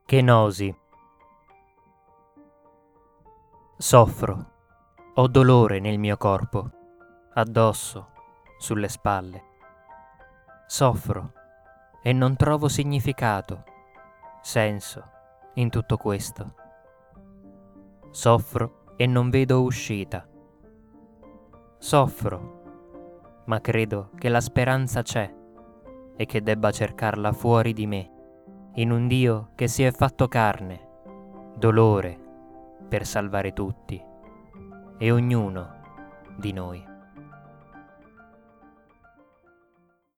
Kenosi. Soffro, ho dolore nel mio corpo, addosso, sulle spalle. Soffro e non trovo significato, senso in tutto questo. Soffro e non vedo uscita. Soffro, ma credo che la speranza c'è e che debba cercarla fuori di me, in un Dio che si è fatto carne, dolore, per salvare tutti e ognuno di noi.